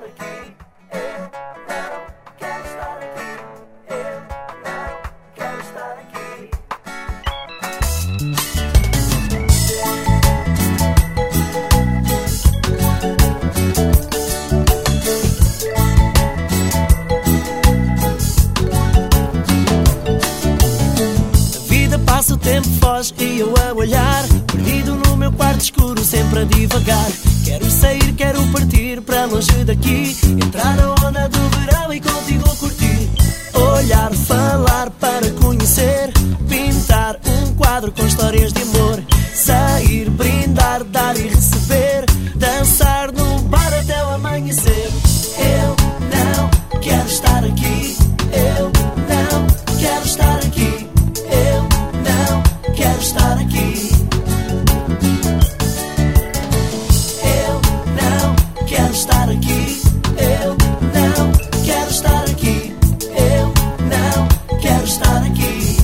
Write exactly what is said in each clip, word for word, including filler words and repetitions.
aqui. Eu não quero estar aqui. Eu não quero estar aqui. A vida passa, o tempo foge e eu a olhar, perdido no meu quarto escuro, sempre a divagar. Quero sair, quero partir para longe daqui, entrar na onda do verão e contigo curtir. Olhar, falar para conhecer, pintar um quadro com histórias de amor. Sair, brindar, dar e receber, dançar no bar até o amanhecer. Eu não quero estar aqui. Eu não quero estar aqui. Eu não quero estar aqui. Quero estar aqui, eu não quero estar aqui, eu não quero estar aqui.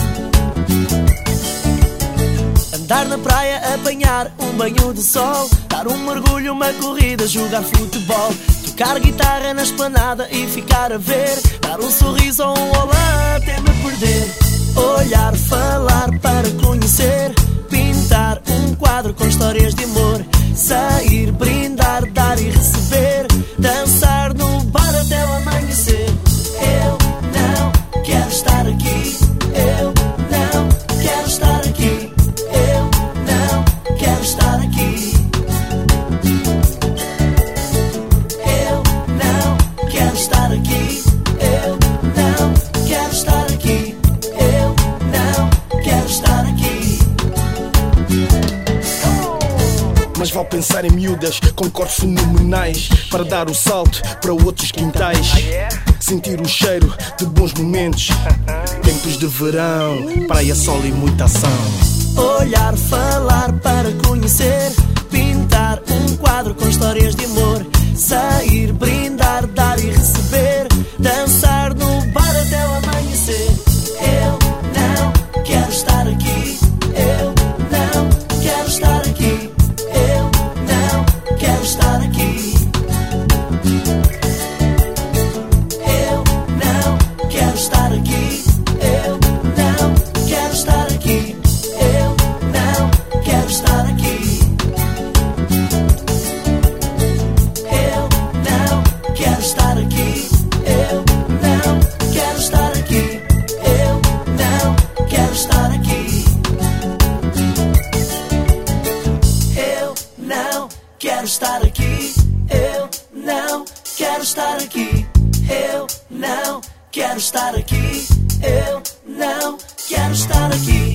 Andar na praia, apanhar um banho de sol, dar um mergulho, uma corrida, jogar futebol, tocar guitarra na esplanada e ficar a ver, dar um sorriso ou um olá até me perder. Olhar, falar para conhecer, pintar um quadro com histórias de amor. Sair, brindar, dar e receber, dançar no bar até o amanhecer. Eu não quero estar aqui. Eu não quero estar aqui. Eu não quero estar aqui. Eu não quero estar aqui. Eu não quero estar aqui. Eu não quero estar aqui. Mas vale pensar em miúdas com corpos fenomenais, para dar o salto para outros quintais. Sentir o cheiro de bons momentos, tempos de verão, praia, sol e muita ação. Olhar, falar para conhecer, pintar um quadro com histórias de amor. Sair, brindar, dar e receber, dançar no bar até o amanhecer. Eu não quero estar aqui. Eu não quero estar aqui. Eu não quero estar aqui. Eu não quero estar aqui. Eu não quero estar aqui. Eu não quero estar aqui. Eu não quero estar aqui. Eu não quero estar aqui. Eu não quero estar aqui. Eu não quero estar aqui. Eu não quero estar aqui. Eu não quero estar aqui. Eu não quero estar aqui.